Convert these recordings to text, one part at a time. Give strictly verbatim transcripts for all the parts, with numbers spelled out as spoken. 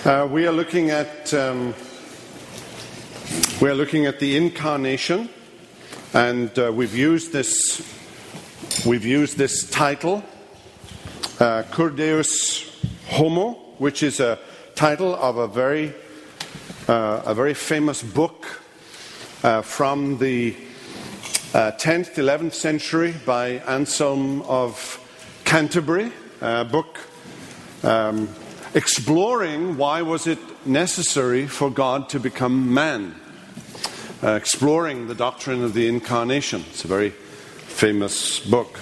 Uh, we are looking at um, we are looking at the incarnation, and uh, we've used this we've used this title, uh, Cur Deus Homo, which is a title of a very uh, a very famous book uh, from the uh, tenth, eleventh century by Anselm of Canterbury, a book. Um, Exploring why was it necessary for God to become man. Uh, exploring the doctrine of the incarnation. It's a very famous book.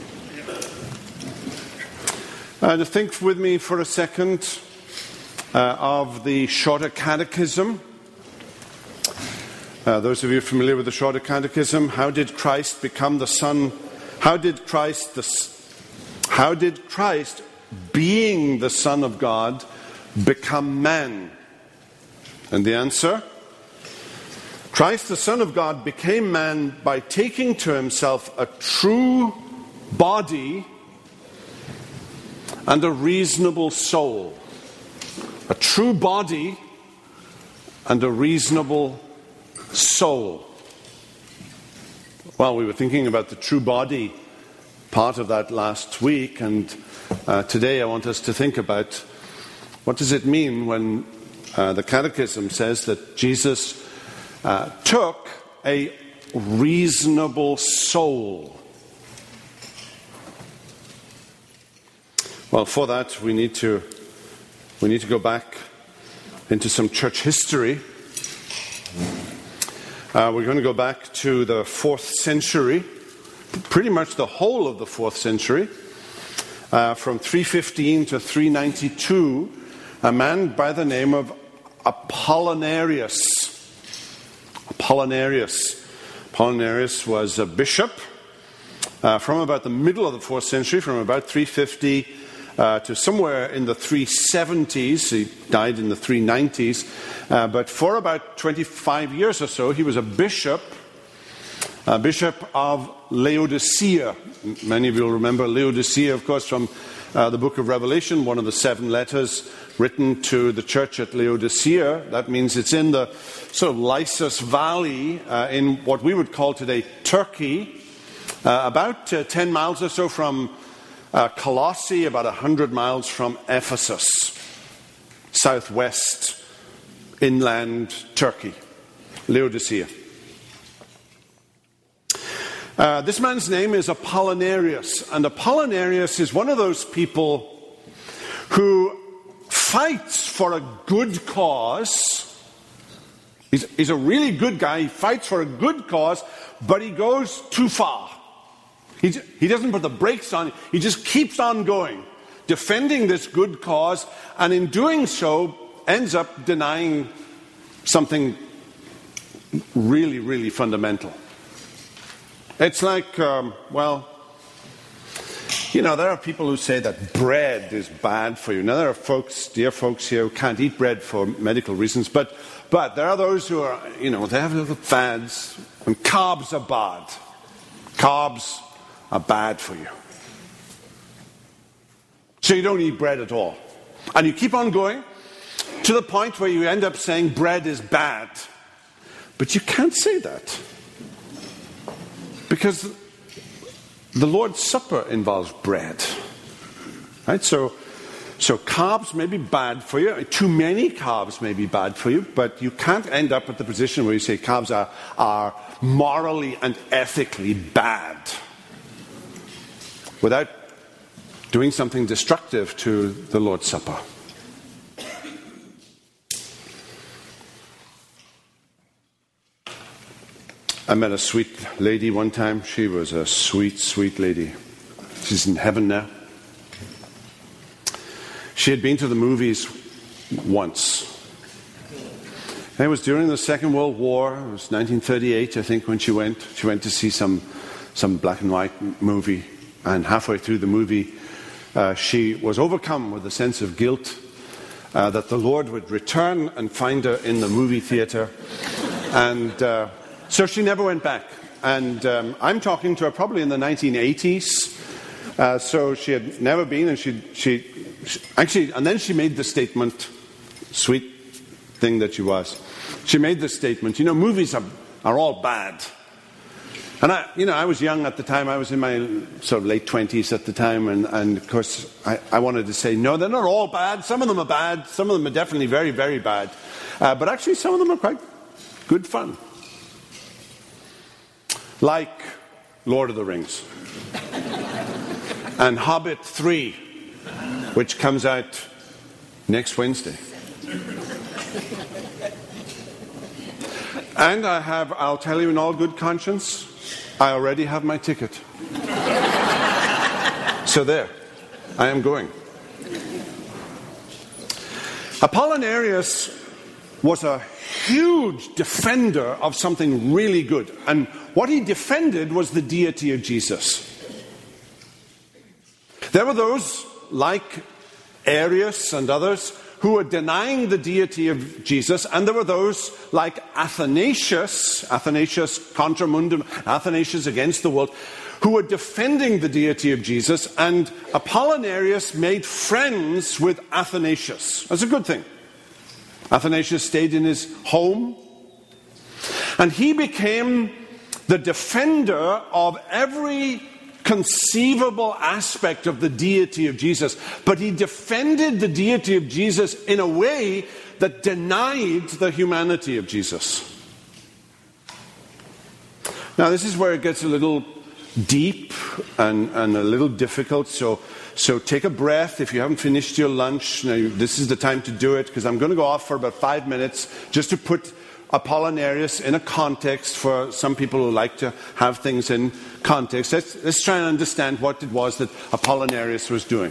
Uh, to think with me for a second uh, of the Shorter Catechism. Uh, those of you familiar with the Shorter Catechism, how did Christ become the Son? How did Christ, the, how did Christ being the Son of God, become man? And the answer, Christ the Son of God became man by taking to himself a true body and a reasonable soul. A true body and a reasonable soul. Well, we were thinking about the true body part of that last week, and Uh, today I want us to think about what does it mean when uh, the Catechism says that Jesus uh, took a reasonable soul. Well, for that we need to we need to go back into some church history. Uh, we're going to go back to the fourth century, pretty much the whole of the fourth century. Uh, from three fifteen to three ninety-two, a man by the name of Apollinarius. Apollinarius. Apollinarius was a bishop uh, from about the middle of the fourth century, from about three fifty uh, to somewhere in the three seventies. He died in the three nineties. Uh, but for about twenty-five years or so, he was a bishop. Uh, Bishop of Laodicea. Many of you will remember Laodicea, of course, from uh, the book of Revelation, one of the seven letters written to the church at Laodicea. That means it's in the sort of Lycus Valley, uh, in what we would call today Turkey, uh, about uh, ten miles or so from uh, Colossae, about one hundred miles from Ephesus, southwest, inland Turkey, Laodicea. Uh, this man's name is Apollinarius, and Apollinarius is one of those people who fights for a good cause. He's, he's a really good guy. He fights for a good cause, but he goes too far. He, he doesn't put the brakes on. He just keeps on going, defending this good cause, and in doing so ends up denying something really, really fundamental. It's like, um, well, you know, there are people who say that bread is bad for you. Now, there are folks, dear folks here, who can't eat bread for medical reasons, but but there are those who are, you know, they have little fads, and carbs are bad. Carbs are bad for you. So you don't eat bread at all. And you keep on going to the point where you end up saying bread is bad. But you can't say that. Because the Lord's Supper involves bread. Right? So, so carbs may be bad for you. Too many carbs may be bad for you. But you can't end up at the position where you say carbs are, are morally and ethically bad without doing something destructive to the Lord's Supper. I met a sweet lady one time. She was a sweet, sweet lady. She's in heaven now. She had been to the movies once. And it was during the Second World War. It was nineteen thirty-eight, I think, when she went. She went to see some, some black and white movie. And halfway through the movie, uh, she was overcome with a sense of guilt uh, that the Lord would return and find her in the movie theater. And Uh, So she never went back. And um, I'm talking to her probably in the nineteen eighties. Uh, so she had never been, and she, she, she actually, and then she made the statement, sweet thing that she was, she made this statement, you know, movies are, are all bad. And I, you know, I was young at the time. I was in my sort of late twenties at the time, and, and of course, I, I wanted to say, no, they're not all bad. Some of them are bad. Some of them are definitely very, very bad. Uh, but actually, some of them are quite good fun. Like Lord of the Rings. And Hobbit three, which comes out next Wednesday. And I have, I'll tell you in all good conscience, I already have my ticket. So there, I am going. Apollinarius was a huge defender of something really good. And what he defended was the deity of Jesus. There were those, like Arius and others, who were denying the deity of Jesus, and there were those like Athanasius, Athanasius contra mundum, Athanasius against the world, who were defending the deity of Jesus, and Apollinarius made friends with Athanasius. That's a good thing. Athanasius stayed in his home, and he became the defender of every conceivable aspect of the deity of Jesus. But he defended the deity of Jesus in a way that denied the humanity of Jesus. Now, this is where it gets a little deep and, and a little difficult, so so take a breath. If you haven't finished your lunch, now this is the time to do it, because I'm going to go off for about five minutes just to put Apollinarius in a context for some people who like to have things in context. Let's, let's try and understand what it was that Apollinarius was doing.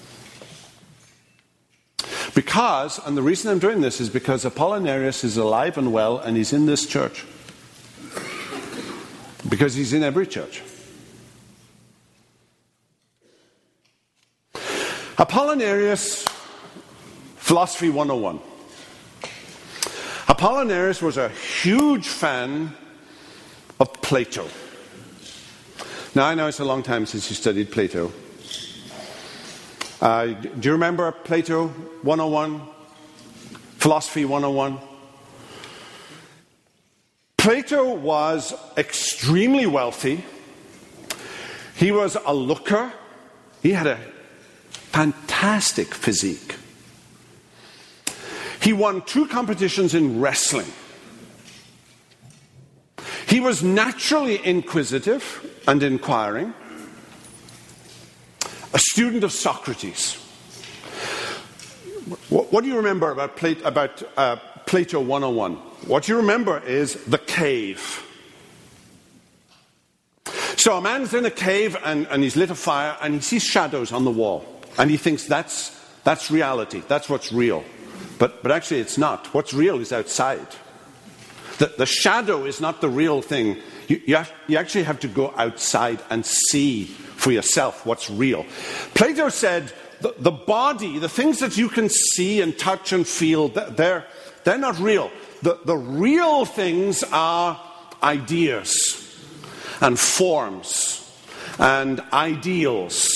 Because, and the reason I'm doing this is because Apollinarius is alive and well, and he's in this church. Because he's in every church. Apollinarius, Philosophy one oh one. Apollinarius was a huge fan of Plato. Now, I know it's a long time since you studied Plato. Uh, do you remember Plato one oh one? Philosophy one oh one? Plato was extremely wealthy. He was a looker. He had a fantastic physique. He won two competitions in wrestling. He was naturally inquisitive and inquiring. A student of Socrates. What, what do you remember about, Plato, about uh, Plato one oh one? What you remember is the cave. So a man's in a cave and, and he's lit a fire and he sees shadows on the wall. And he thinks that's, that's reality, that's what's real. But, but actually it's not. What's real is outside. The, the shadow is not the real thing. You, you, have, you actually have to go outside and see for yourself what's real. Plato said the, the body, the things that you can see and touch and feel, they're, they're not real. The, the real things are ideas and forms and ideals.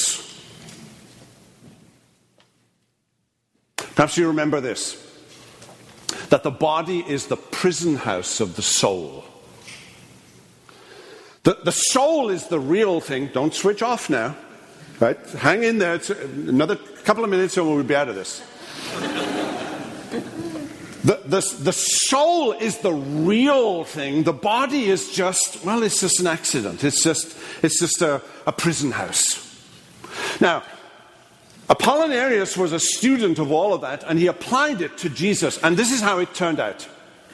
Perhaps you remember this, that the body is the prison house of the soul. The, the soul is the real thing. Don't switch off now. Right? Hang in there. It's another couple of minutes and we'll be out of this. The, the, the soul is the real thing. The body is just, well, it's just an accident. It's just, it's just a, a prison house. Now, Apollinarius was a student of all of that, and he applied it to Jesus. And this is how it turned out.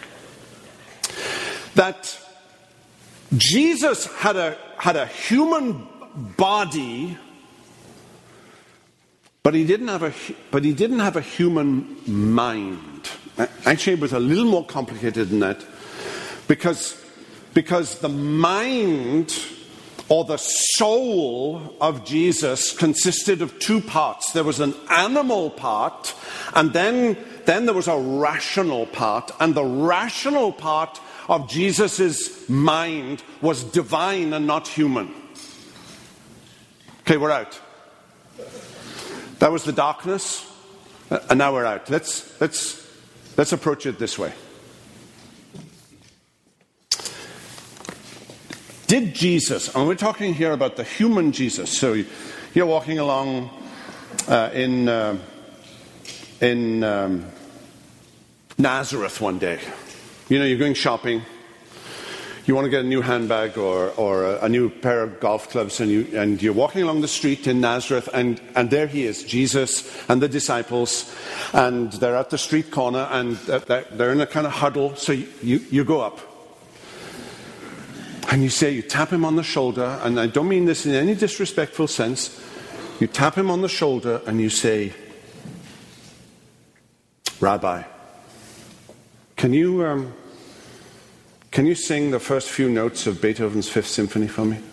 That Jesus had a, had a human body, but he didn't have a, but he didn't have a human mind. Actually, it was a little more complicated than that. Because, because the mind or the soul of Jesus consisted of two parts. There was an animal part, and then, then there was a rational part. And the rational part of Jesus' mind was divine and not human. Okay, we're out. That was the darkness, and now we're out. Let's, let's let's approach it this way. Did Jesus, and we're talking here about the human Jesus, so you're walking along uh, in uh, in um, Nazareth one day. You know, you're going shopping. You want to get a new handbag or, or a, a new pair of golf clubs, and, you, and you're walking along the street in Nazareth, and, and there he is, Jesus and the disciples, and they're at the street corner, and they're, they're in a kind of huddle, so you, you, you go up. And you say, you tap him on the shoulder, and I don't mean this in any disrespectful sense, you tap him on the shoulder and you say, Rabbi, can you... Um, Can you sing the first few notes of Beethoven's Fifth Symphony for me?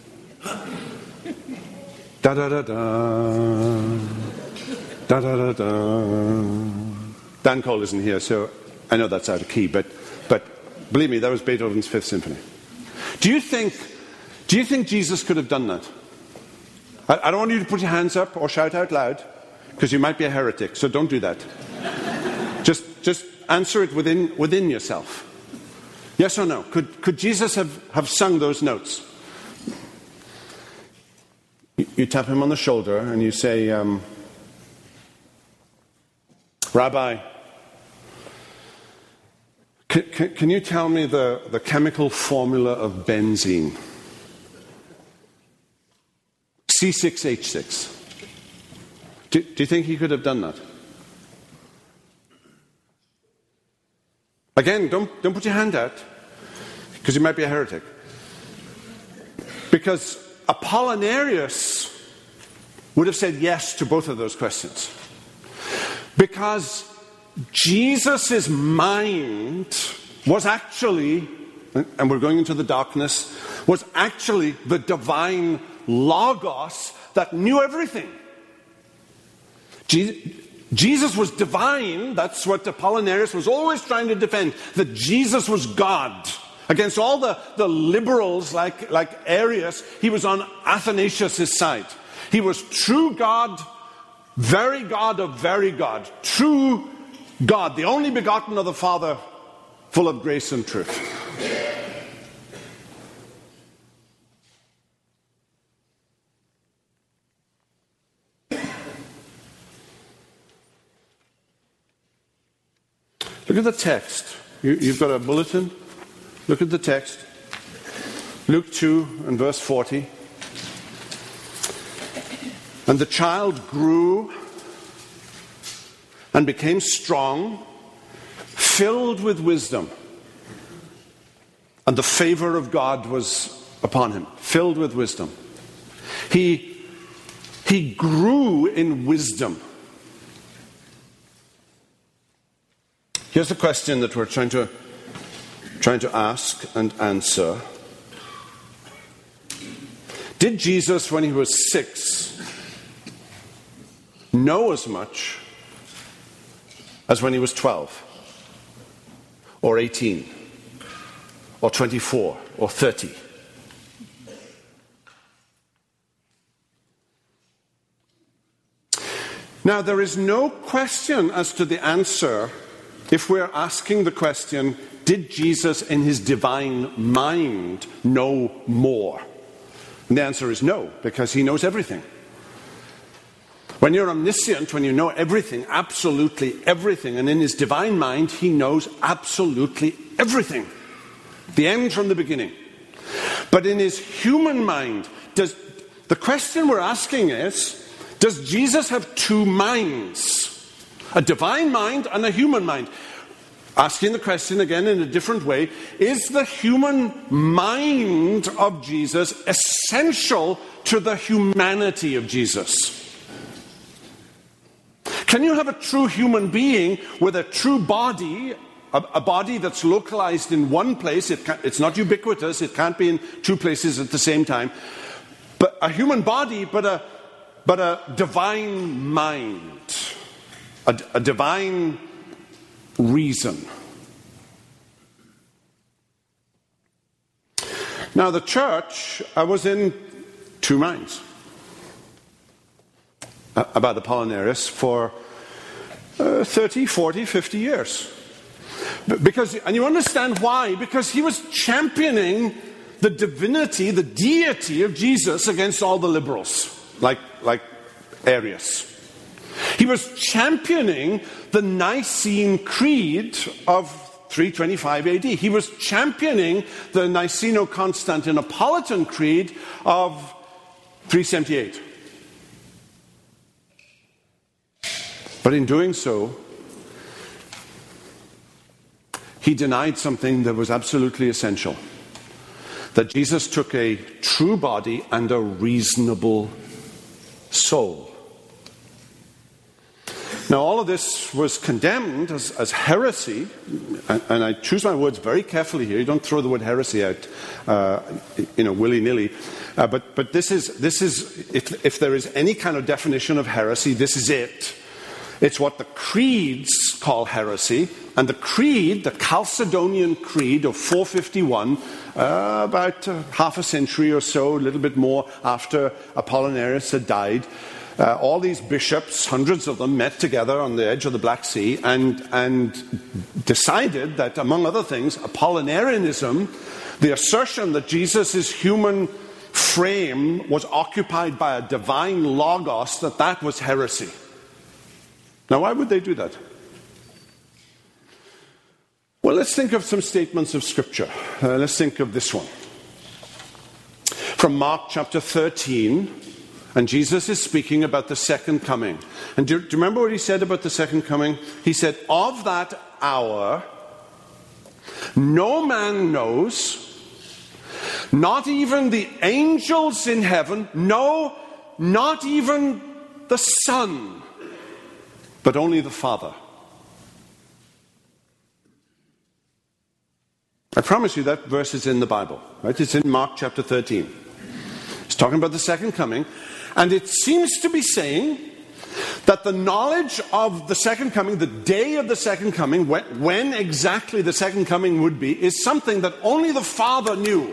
Da da da da, da da da da. Dan Cole isn't here, so I know that's out of key, but but believe me, that was Beethoven's Fifth Symphony. Do you think? Do you think Jesus could have done that? I, I don't want you to put your hands up or shout out loud, because you might be a heretic. So don't do that. just just answer it within within yourself. Yes or no? Could, could Jesus have, have sung those notes? You, you tap him on the shoulder and you say, um, Rabbi, can, can, can you tell me the, the chemical formula of benzene? C six H six. Do, do you think he could have done that? Again, don't, don't put your hand out, because you might be a heretic. Because Apollinarius would have said yes to both of those questions. Because Jesus' mind was actually, and we're going into the darkness, was actually the divine Logos that knew everything. Jesus, Jesus was divine. That's what Apollinarius was always trying to defend, that Jesus was God. Against all the, the liberals like, like Arius, he was on Athanasius' side. He was true God, very God of very God. True God, the only begotten of the Father, full of grace and truth. Look at the text. You, you've got a bulletin. Look at the text. Luke two and verse forty. And the child grew and became strong, filled with wisdom. And the favor of God was upon him, filled with wisdom. He, he grew in wisdom. Here's the question that we're trying to, trying to ask and answer. Did Jesus, when he was six, know as much as when he was twelve? Or eighteen? Or twenty-four? Or thirty? Now, there is no question as to the answer if we're asking the question, did Jesus in his divine mind know more? And the answer is no, because he knows everything. When you're omniscient, when you know everything, absolutely everything, and in his divine mind, he knows absolutely everything. The end from the beginning. But in his human mind, does the question we're asking is, does Jesus have two minds? A divine mind and a human mind. Asking the question again in a different way, is the human mind of Jesus essential to the humanity of Jesus? Can you have a true human being with a true body, a, a body that's localized in one place, it can, it's not ubiquitous, it can't be in two places at the same time, but a human body, but a, but a divine mind? A, a divine reason. Now, the church uh, was in two minds uh, about Apollinarius for uh, thirty, forty, fifty years. Because, and you understand why? Because he was championing the divinity, the deity of Jesus against all the liberals, like, like Arius. He was championing the Nicene Creed of three twenty-five A D. He was championing the Niceno-Constantinopolitan Creed of three seventy-eight. But in doing so, he denied something that was absolutely essential. That Jesus took a true body and a reasonable soul. Now, all of this was condemned as, as heresy, and, and I choose my words very carefully here. You don't throw the word heresy out, uh, you know, willy-nilly. Uh, but but this is this is if, if there is any kind of definition of heresy, this is it. It's what the creeds call heresy, and the creed, the Chalcedonian Creed of four fifty-one, uh, about uh, half a century or so, a little bit more after Apollinarius had died. Uh, all these bishops, hundreds of them, met together on the edge of the Black Sea and, and decided that, among other things, Apollinarianism, the assertion that Jesus' human frame was occupied by a divine logos, that that was heresy. Now, why would they do that? Well, let's think of some statements of Scripture. Uh, let's think of this one. From Mark chapter thirteen. And Jesus is speaking about the second coming. And do, do you remember what he said about the second coming? He said, of that hour, no man knows, not even the angels in heaven, no, not even the Son, but only the Father. I promise you that verse is in the Bible, right? It's in Mark chapter thirteen. It's talking about the second coming. And it seems to be saying that the knowledge of the second coming, the day of the second coming, when, when exactly the second coming would be, is something that only the Father knew.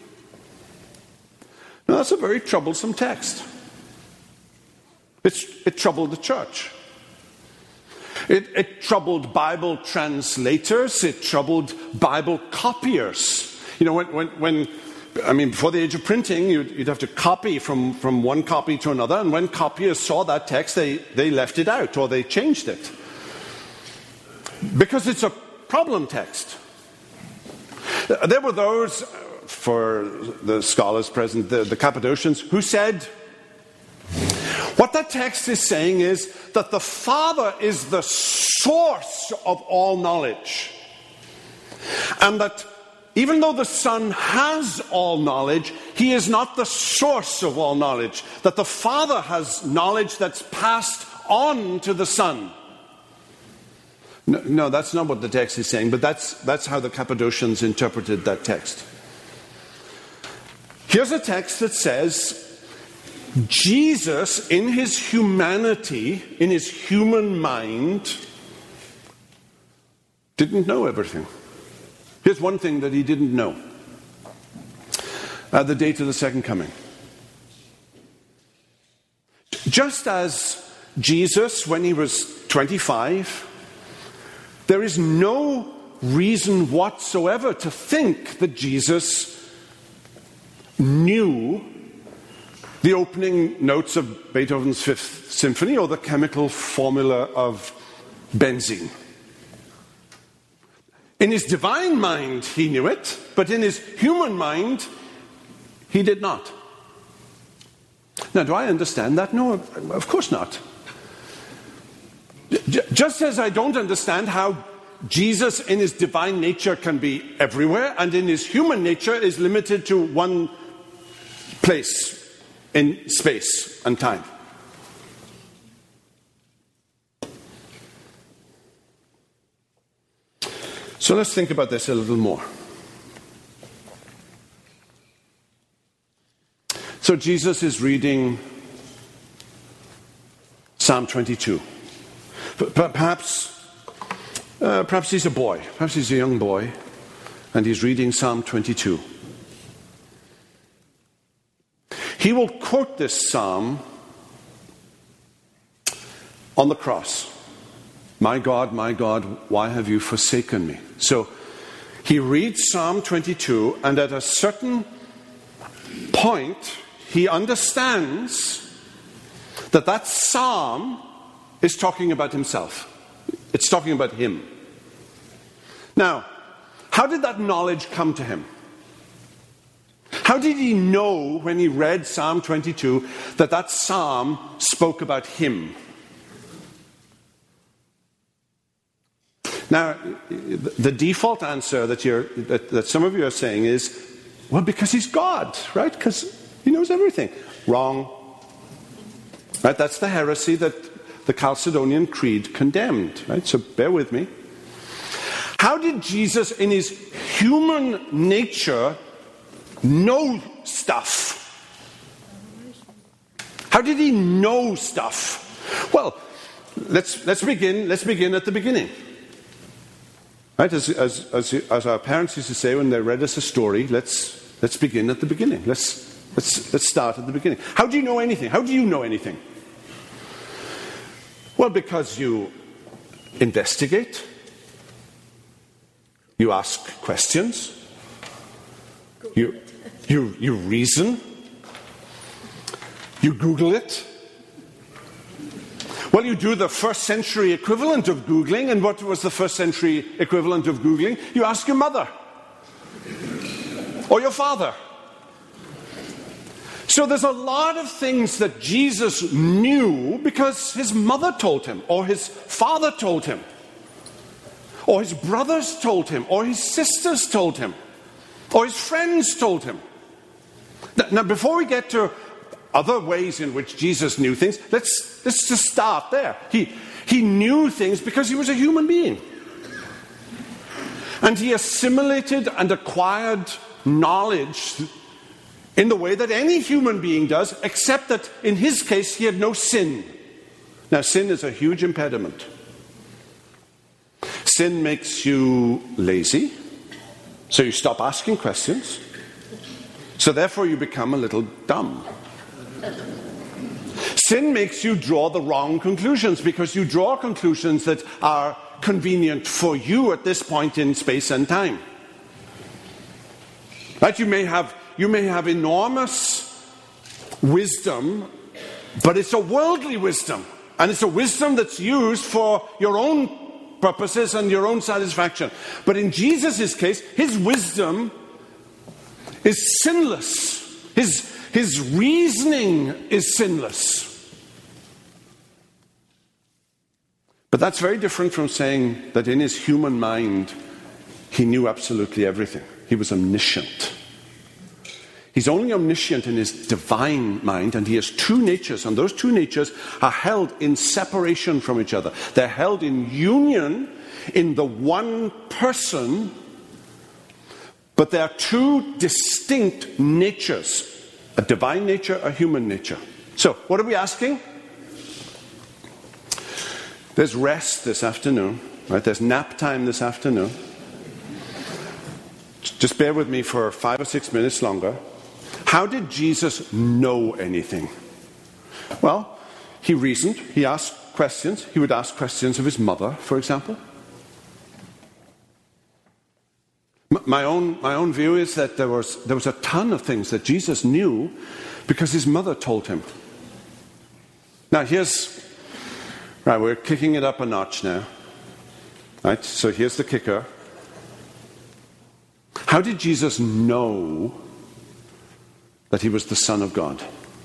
Now, that's a very troublesome text. It's, it troubled the church. It, it troubled Bible translators. It troubled Bible copiers. You know, when... when, when I mean, before the age of printing, you'd, you'd have to copy from, from one copy to another, and when copiers saw that text, they, they left it out, or they changed it. Because it's a problem text. There were those, for the scholars present, the, the Cappadocians, who said, what that text is saying is that the Father is the source of all knowledge. And that even though the Son has all knowledge, he is not the source of all knowledge. That the Father has knowledge that's passed on to the Son. No, no, that's not what the text is saying, but that's, that's how the Cappadocians interpreted that text. Here's a text that says, Jesus, in his humanity, in his human mind, didn't know everything. Here's one thing that he didn't know. Uh, the date of the second coming. Just as Jesus, when he was twenty-five, there is no reason whatsoever to think that Jesus knew the opening notes of Beethoven's Fifth Symphony or the chemical formula of benzene. In his divine mind, he knew it, but in his human mind, he did not. Now, do I understand that? No, of course not. Just as I don't understand how Jesus, in his divine nature, can be everywhere, and in his human nature is limited to one place in space and time. So let's think about this a little more. So Jesus is reading Psalm twenty-two. Perhaps, uh, perhaps he's a boy. Perhaps he's a young boy, and he's reading Psalm twenty-two. He will quote this psalm on the cross. my God, my God, why have you forsaken me? So he reads Psalm twenty-two, and at a certain point, he understands that that psalm is talking about himself. It's talking about him. Now, how did that knowledge come to him? How did he know when he read Psalm twenty-two that that psalm spoke about him? Now, the default answer that, you're, that, that some of you are saying is, well, because he's God, right? Because he knows everything. Wrong. Right? That's the heresy that the Chalcedonian Creed condemned, right? So bear with me. How did Jesus, in his human nature, know stuff? How did he know stuff? Well, let's let's begin. Let's begin at the beginning. Right, as as as, as our parents used to say when they read us a story, let's let's begin at the beginning. Let's let's let's start at the beginning. How do you know anything? How do you know anything? Well, because you investigate, you ask questions, you you you reason, you Google it. Well, you do the first century equivalent of Googling, and what was the first century equivalent of Googling? You ask your mother or your father. So there's a lot of things that Jesus knew because his mother told him, or his father told him, or his brothers told him, or his sisters told him, or his friends told him. Now, before we get to other ways in which Jesus knew things, let's, let's just start there. He, he knew things because he was a human being. And he assimilated and acquired knowledge in the way that any human being does, except that in his case he had no sin. Now, sin is a huge impediment. Sin makes you lazy, so you stop asking questions. So therefore you become a little dumb. Sin makes you draw the wrong conclusions because you draw conclusions that are convenient for you at this point in space and time. Right? You may have you may have enormous wisdom, but it's a worldly wisdom, and it's a wisdom that's used for your own purposes and your own satisfaction. But in Jesus' case, his wisdom is sinless. His His reasoning is sinless. But that's very different from saying that in his human mind, he knew absolutely everything. He was omniscient. He's only omniscient in his divine mind, and he has two natures, and those two natures are held in separation from each other. They're held in union in the one person, but there are two distinct natures. A divine nature, a human nature. So, what are we asking? There's rest this afternoon, right? There's nap time this afternoon. Just bear with me for five or six minutes longer. How did Jesus know anything? Well, he reasoned, he asked questions. He would ask questions of his mother, for example. My own, my own view is that there was, there was a ton of things that Jesus knew because his mother told him. Now here's, right, we're kicking it up a notch now. Right, so here's the kicker. How did Jesus know that he was the Son of God?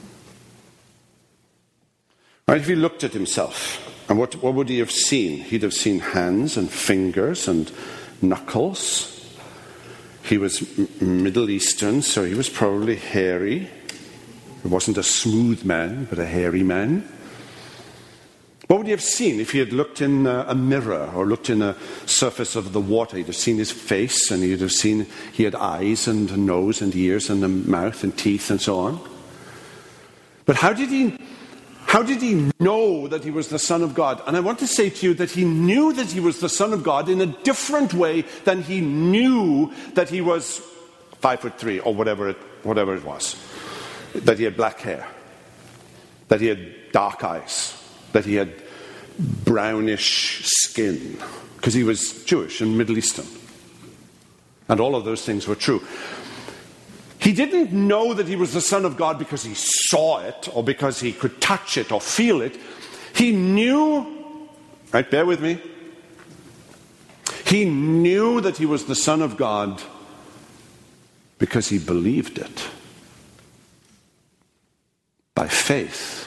Right, if he looked at himself, and what, what would he have seen? He'd have seen hands and fingers and knuckles. He was Middle Eastern, so he was probably hairy. He wasn't a smooth man, but a hairy man. What would he have seen if he had looked in a mirror or looked in a surface of the water? He'd have seen his face, and he'd have seen he had eyes and a nose and ears and a mouth and teeth and so on. But how did he How did he know that he was the Son of God? And I want to say to you that he knew that he was the Son of God in a different way than he knew that he was five foot three or whatever it, whatever it was. That he had black hair. That he had dark eyes. That he had brownish skin, because he was Jewish and Middle Eastern. And all of those things were true. He didn't know that he was the Son of God because he saw it or because he could touch it or feel it. He knew, right, bear with me. He knew that he was the Son of God because he believed it by faith.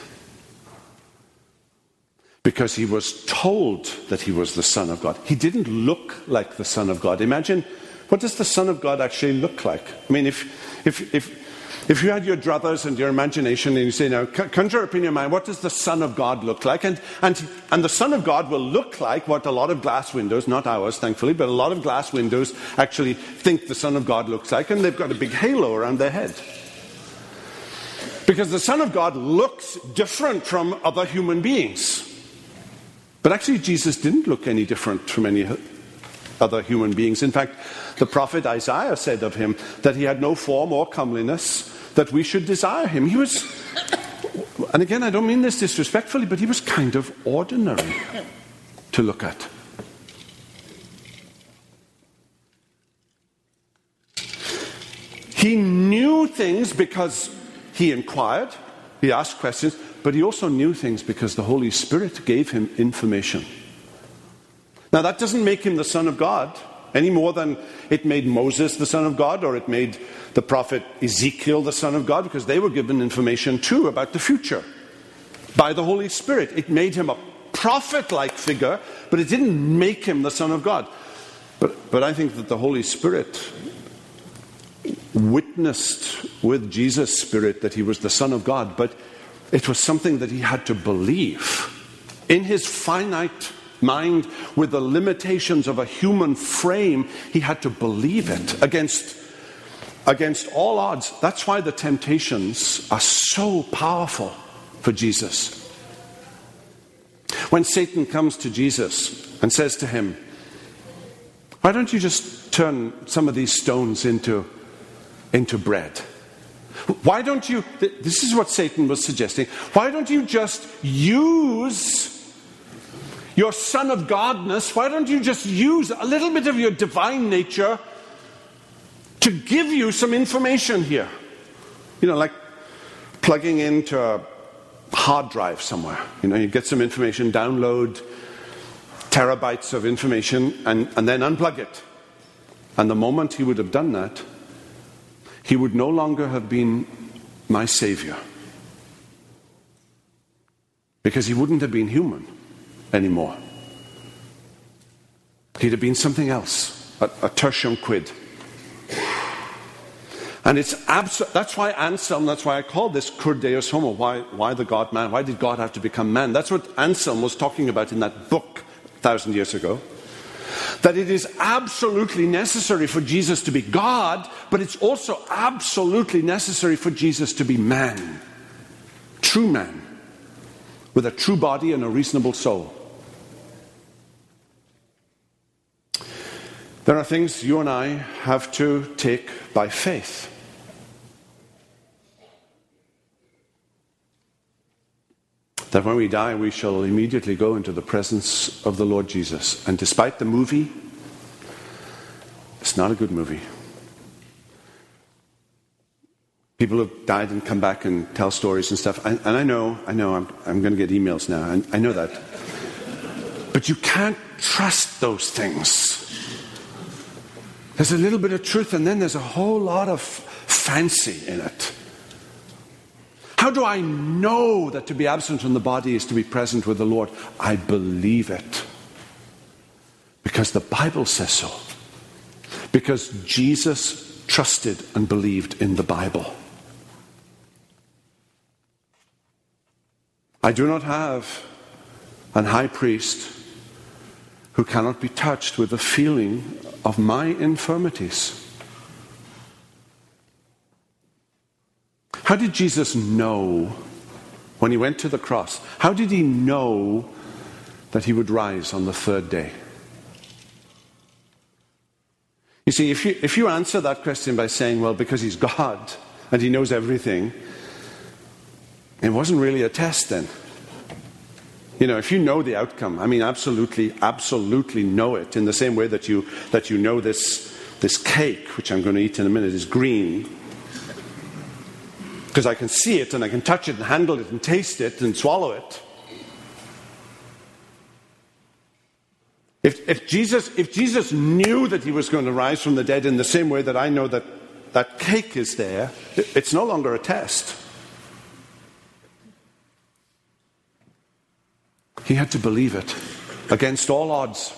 Because he was told that he was the Son of God. He didn't look like the Son of God. Imagine, what does the Son of God actually look like? I mean, if if if if you had your druthers and your imagination and you say, now, conjure up in your mind, what does the Son of God look like? And and and the Son of God will look like what a lot of glass windows, not ours, thankfully, but a lot of glass windows actually think the Son of God looks like, and they've got a big halo around their head. Because the Son of God looks different from other human beings. But actually, Jesus didn't look any different from any other human beings. In fact, the prophet Isaiah said of him that he had no form or comeliness, that we should desire him. He was, and again, I don't mean this disrespectfully, but he was kind of ordinary to look at. He knew things because he inquired, he asked questions, but he also knew things because the Holy Spirit gave him information. Now, that doesn't make him the Son of God any more than it made Moses the Son of God, or it made the prophet Ezekiel the Son of God, because they were given information too about the future by the Holy Spirit. It made him a prophet-like figure, but it didn't make him the Son of God. But, but I think that the Holy Spirit witnessed with Jesus' Spirit that he was the Son of God, but it was something that he had to believe. In his finite mind, with the limitations of a human frame, he had to believe it against, against all odds. That's why the temptations are so powerful for Jesus. When Satan comes to Jesus and says to him, why don't you just turn some of these stones into, into bread? Why don't you, this is what Satan was suggesting, why don't you just use your Son of Godness, why don't you just use a little bit of your divine nature to give you some information here? You know, like plugging into a hard drive somewhere. You know, you get some information, download terabytes of information, and, and then unplug it. And the moment he would have done that, he would no longer have been my Savior. Because he wouldn't have been human anymore. He'd have been something else, a, a tertium quid. And it's abs- that's why Anselm, that's why I called this Cur Deus Homo, why, why the God-man, why did God have to become man? That's what Anselm was talking about in that book a thousand years ago. That it is absolutely necessary for Jesus to be God, but it's also absolutely necessary for Jesus to be man. True man. With a true body and a reasonable soul. There are things you and I have to take by faith. That when we die, we shall immediately go into the presence of the Lord Jesus. And despite the movie, it's not a good movie. People have died and come back and tell stories and stuff. And, and I know, I know, I'm, I'm going to get emails now. And I know that. But you can't trust those things. There's a little bit of truth, and then there's a whole lot of fancy in it. How do I know that to be absent from the body is to be present with the Lord? I believe it. Because the Bible says so. Because Jesus trusted and believed in the Bible. I do not have an high priest who cannot be touched with the feeling of my infirmities. How did Jesus know when he went to the cross? How did he know that he would rise on the third day? You see, if you, if you answer that question by saying, well, because he's God and he knows everything, it wasn't really a test then. You know, if you know the outcome, I mean, absolutely, absolutely know it, in the same way that you that you know this this cake, which I'm going to eat in a minute, is green, because I can see it and I can touch it and handle it and taste it and swallow it. If, if Jesus, if Jesus knew that he was going to rise from the dead in the same way that I know that that cake is there, it's no longer a test. He had to believe it against all odds.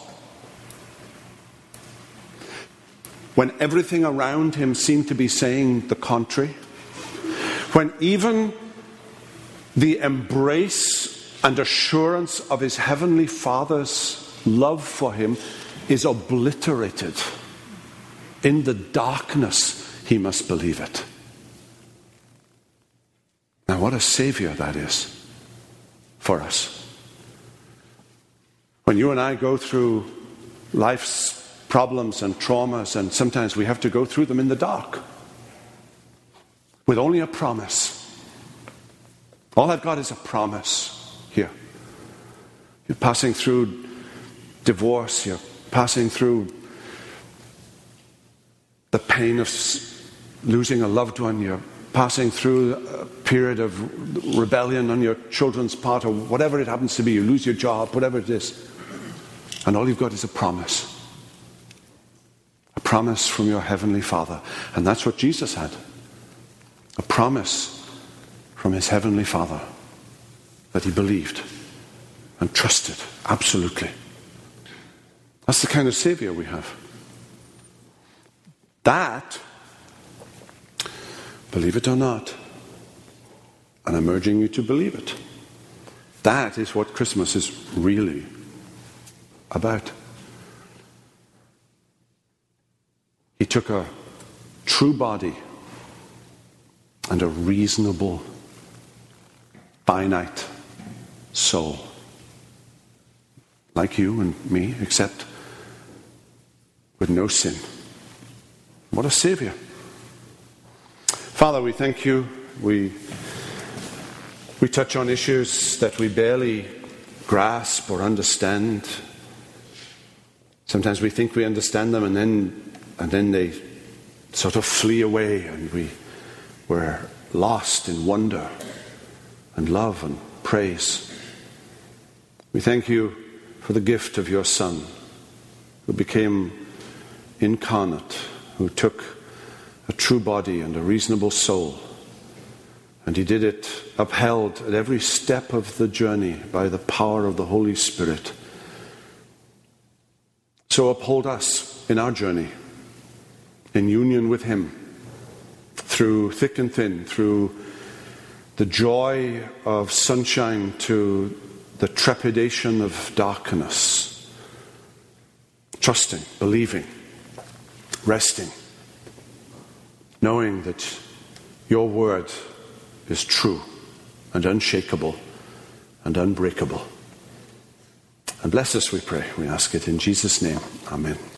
When everything around him seemed to be saying the contrary, when even the embrace and assurance of his heavenly Father's love for him is obliterated, in the darkness he must believe it. Now, what a Savior that is for us. When you and I go through life's problems and traumas, and sometimes we have to go through them in the dark, with only a promise. All I've got is a promise here. You're passing through divorce, you're passing through the pain of losing a loved one, you're passing through a period of rebellion on your children's part, or whatever it happens to be, you lose your job, whatever it is. And all you've got is a promise. A promise from your Heavenly Father. And that's what Jesus had. A promise from his Heavenly Father that he believed and trusted absolutely. That's the kind of Savior we have. That, believe it or not, and I'm urging you to believe it, that is what Christmas is really about. He took a true body and a reasonable, finite soul, like you and me, except with no sin. What a Savior. Father, we thank you. We, we touch on issues that we barely grasp or understand. Sometimes we think we understand them, and then and then they sort of flee away, and we, we're lost in wonder and love and praise. We thank you for the gift of your Son, who became incarnate, who took a true body and a reasonable soul, and he did it upheld at every step of the journey by the power of the Holy Spirit. So uphold us in our journey, in union with him, through thick and thin, through the joy of sunshine to the trepidation of darkness, trusting, believing, resting, knowing that your word is true and unshakable and unbreakable. And bless us, we pray. We ask it in Jesus' name. Amen.